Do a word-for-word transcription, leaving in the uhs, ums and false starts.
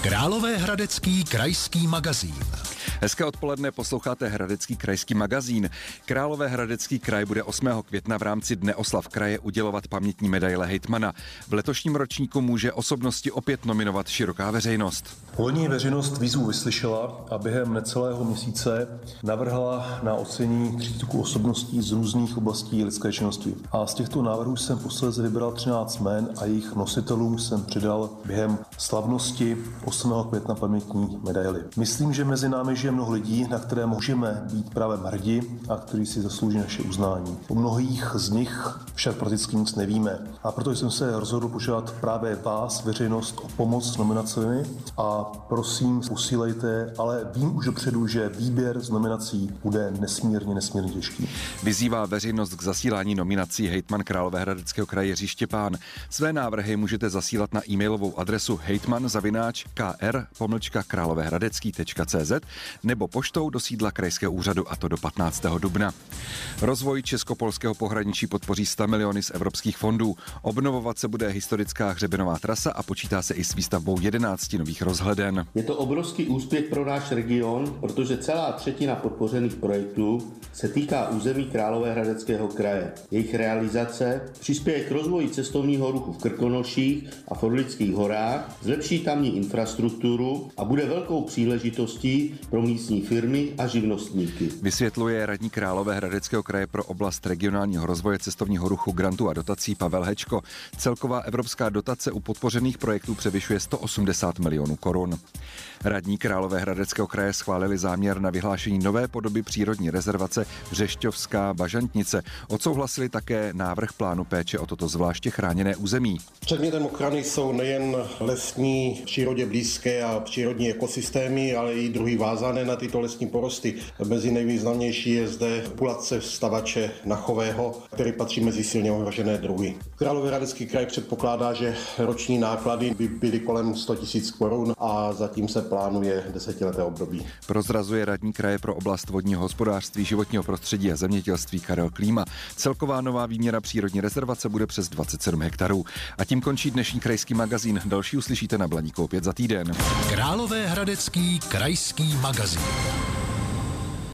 Královéhradecký krajský magazín. Hezké odpoledne, posloucháte Hradecký krajský magazín. Královéhradecký kraj bude osmého května v rámci Dne oslav kraje udělovat pamětní medaile hejtmana. V letošním ročníku může osobnosti opět nominovat široká veřejnost. Loni veřejnost výzvu vyslyšela a během necelého měsíce navrhla na ocenění třiceti osobností z různých oblastí lidské činnosti. A z těchto návrhů jsem posledně vybral třináct jmen a jejich nositelům jsem přidal během slavnosti osmého května pamětní medaily. Myslím, že mezi námi žije mnoho lidí, na které můžeme být právě hrdi a kteří si zaslouží naše uznání. O mnohých z nich však prakticky nic nevíme. A proto jsem se rozhodl požádat právě vás, veřejnost, o pomoc s nominacemi a prosím, posílejte, ale vím už dopředu, že výběr z nominací bude nesmírně, nesmírně těžký. Vyzývá veřejnost k zasílání nominací hejtman Královéhradeckého kraje Jiří Štěpán. Své návrhy můžete zasílat na e-mailovou adresu hejtman zavináč kr pomlčka královéhradecký tečka cz nebo poštou do sídla krajského úřadu, a to do patnáctého dubna. Rozvoj česko-polského pohraničí podpoří sto miliony z evropských fondů. Obnovovat se bude historická hřebenová trasa a počítá se i s výstavbou jedenácti nových rozhleden. Je to obrovský úspěch pro náš region, protože celá třetina podpořených projektů se týká území Královéhradeckého kraje. Jejich realizace přispěje k rozvoji cestovního ruchu v Krkonoších a v Orlických horách, zlepší tamní infrastrukturu a bude velkou příležitostí pro místní firmy a živnostníky. Vysvětluje radní Královéhradeckého kraje pro oblast regionálního rozvoje cestovního ruchu, grantů a dotací Pavel Hečko. Celková evropská dotace u podpořených projektů převyšuje sto osmdesát milionů korun. Radní Královéhradeckého kraje schválili záměr na vyhlášení nové podoby přírodní rezervace Břešťovská Bažantnice. Odsouhlasili také návrh plánu péče o toto zvláště chráněné území. Předmětem ochrany jsou nejen lesní, přírodě blízké a přírodní ekosystémy, ale i druhy vázané na tyto lesní porosty. Mezi nejvýznamnější je zde populace vstavače nachového, který patří mezi silně ohrožené druhy. Královéhradecký kraj předpokládá, že roční náklady by byly kolem sto tisíc korun a zatím se plánuje desetileté období. Prozrazuje radní kraje pro oblast vodního hospodářství, životního prostředí a zemědělství Karel Klíma. Celková nová výměra přírodní rezervace bude přes dvacet sedm hektarů. A tím končí dnešní krajský magazín. Další uslyšíte na Blaníku opět za týden. Královéhradecký krajský magazín.